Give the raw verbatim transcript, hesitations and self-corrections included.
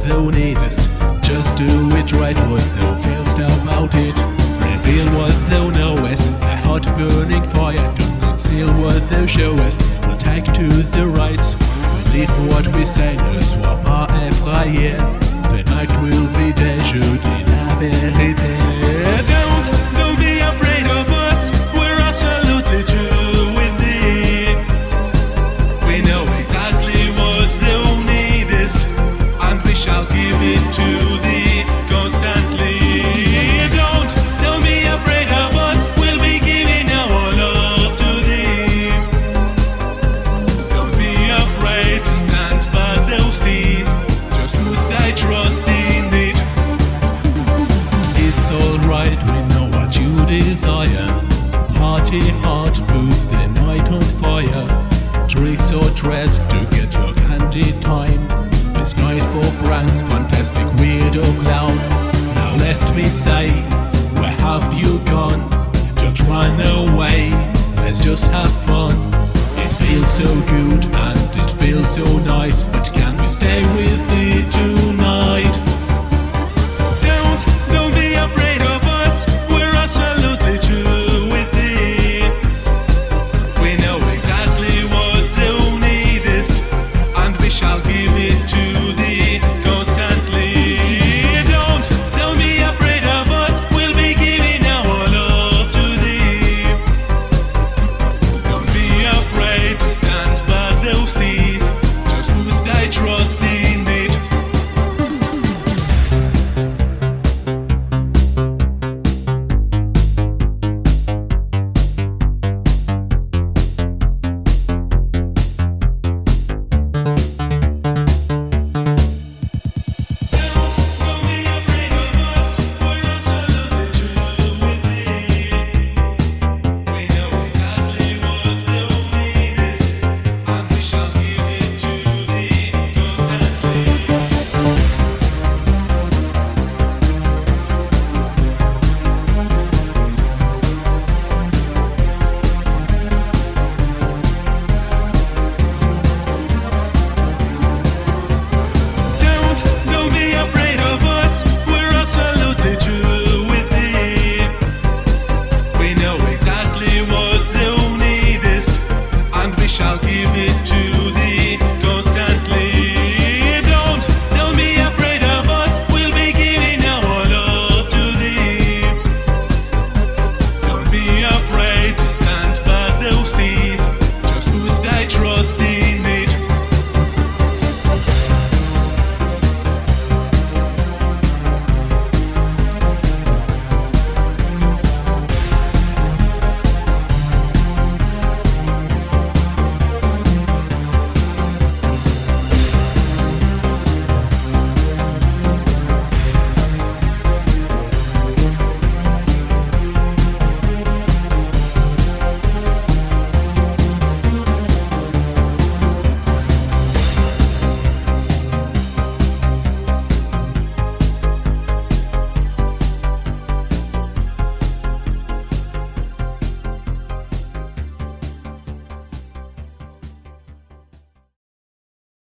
thou needest. Just do it right, what thou feelst about it. Reveal what thou knowest, a hot burning fire. Don't conceal what thou showest, we'll take to the rights. We'll lead what we say, ne sois pas effrayé. The night will be desert in la vérité. Don't, don't be afraid of us, we're absolutely true with thee. We know exactly what thou needest, and we shall give it to thee constantly. Don't, don't be afraid of us, we'll be giving our love to thee. Don't be afraid to stand by thou seat, just put thy trust in it. It's alright, we know what you desire. Party hard, put the night on fire. Tricks or threats to get your candy time. It's night for pranks, fantastic weirdo clown. Now let me say, where have you gone? Don't run away, let's just have fun. It feels so good and it feels so nice, but can we stay with you?